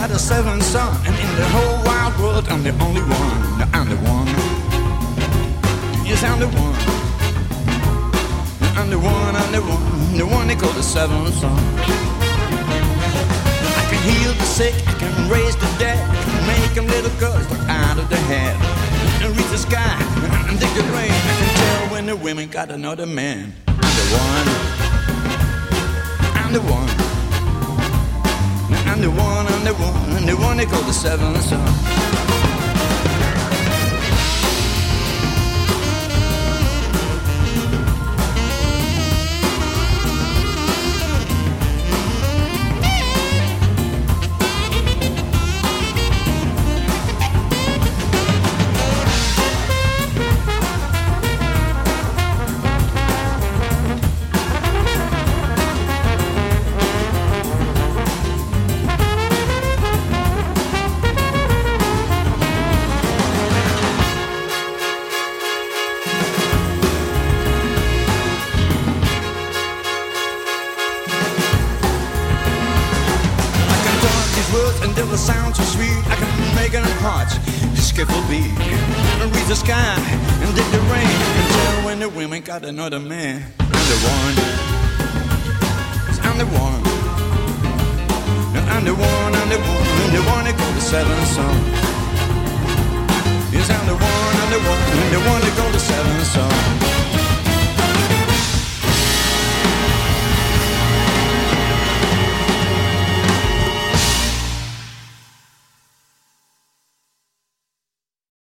got a seventh son, and in the whole wide world, I'm the only one. I'm the one. Yes, I'm the one. I'm the one, I'm the one they call the seventh son. I can heal the sick, I can raise the dead, I can make them little girls look out of their head. And reach the sky, and dig the rain. I can tell when the women got another man. I'm the one. I'm the one. I'm the one, I'm the one, I'm the one they call the seventh son. Sound so sweet, I can make it hot. Skiffle beat and reach the sky and dig the rain and tell when the women got another man. I'm the one. I'm the one. I'm the one. I'm the one. I'm the one that called the seventh son. Yes, I'm the one. I'm the one. I'm the one that called the seventh son.